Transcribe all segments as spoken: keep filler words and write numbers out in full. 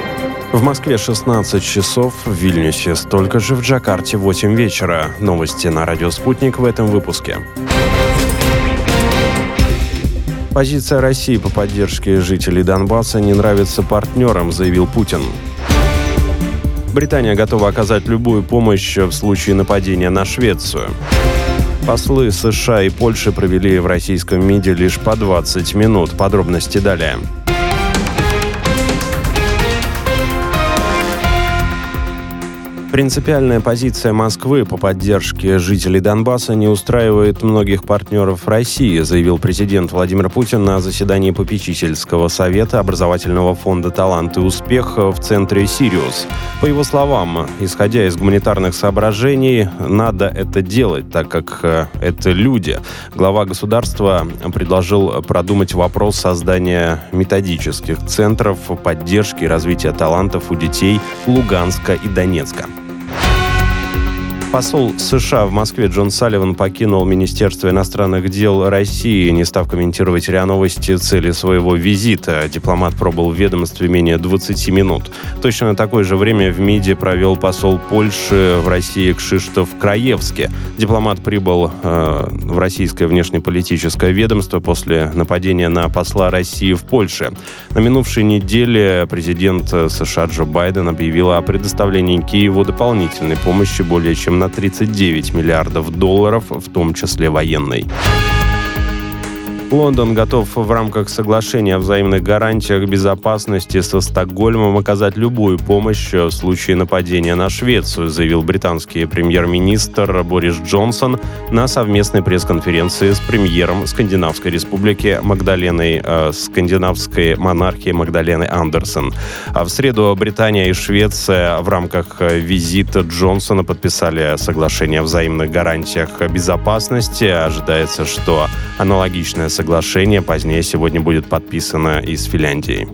В Москве шестнадцать часов, в Вильнюсе столько же, в Джакарте восемь вечера. Новости на радио «Спутник» в этом выпуске. Позиция России по поддержке жителей Донбасса не нравится партнерам, заявил Путин. Британия готова оказать любую помощь в случае нападения на Швецию. Послы США и Польши провели в российском МИДе лишь по двадцать минут. Подробности далее. Принципиальная позиция Москвы по поддержке жителей Донбасса не устраивает многих партнеров России, заявил президент Владимир Путин на заседании попечительского совета образовательного фонда «Талант и успех» в центре «Сириус». По его словам, исходя из гуманитарных соображений, надо это делать, так как это люди. Глава государства предложил продумать вопрос создания методических центров поддержки и развития талантов у детей Луганска и Донецка. Посол США в Москве Джон Салливан покинул Министерство иностранных дел России, не став комментировать РИА Новости цели своего визита. Дипломат пробыл в ведомстве менее двадцати минут. Точно на такое же время в МИДе провел посол Польши в России Кшиштоф Краевский. Дипломат прибыл э, в российское внешнеполитическое ведомство после нападения на посла России в Польше. На минувшей неделе президент США Джо Байден объявил о предоставлении Киеву дополнительной помощи более чем на тридцать девять миллиардов долларов, в том числе военной. Лондон готов в рамках соглашения о взаимных гарантиях безопасности со Стокгольмом оказать любую помощь в случае нападения на Швецию, заявил британский премьер-министр Борис Джонсон на совместной пресс-конференции с премьером Скандинавской республики Магдаленой, э, скандинавской монархии Магдаленой Андерсон. А в среду Британия и Швеция в рамках визита Джонсона подписали соглашение о взаимных гарантиях безопасности. Ожидается, что аналогичное соглашение позднее сегодня будет подписано и с Финляндией.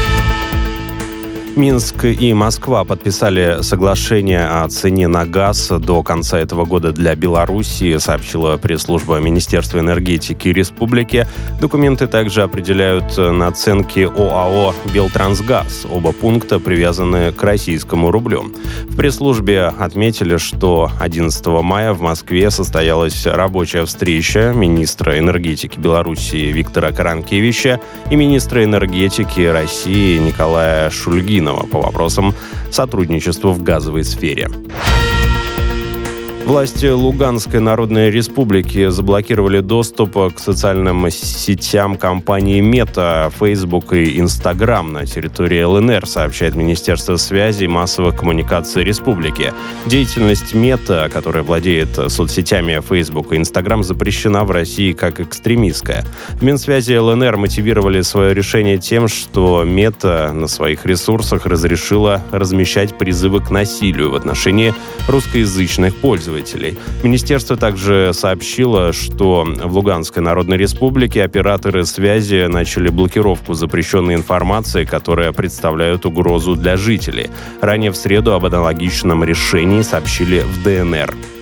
Минск и Москва подписали соглашение о цене на газ до конца этого года для Белоруссии, сообщила пресс-служба Министерства энергетики Республики. Документы также определяют наценки ОАО «Белтрансгаз». Оба пункта привязаны к российскому рублю. В пресс-службе отметили, что одиннадцатого мая в Москве состоялась рабочая встреча министра энергетики Белоруссии Виктора Каранкевича и министра энергетики России Николая Шульгина по вопросам сотрудничества в газовой сфере. Власти Луганской Народной Республики заблокировали доступ к социальным сетям компании Мета, Facebook и Instagram на территории ЛНР, сообщает Министерство связи и массовых коммуникаций Республики. Деятельность Мета, которая владеет соцсетями Facebook и Instagram, запрещена в России как экстремистская. В Минсвязи ЛНР мотивировали свое решение тем, что Мета на своих ресурсах разрешила размещать призывы к насилию в отношении русскоязычных пользователей. Министерство также сообщило, что в Луганской Народной Республике операторы связи начали блокировку запрещенной информации, которая представляет угрозу для жителей. Ранее в среду об аналогичном решении сообщили в ДНР.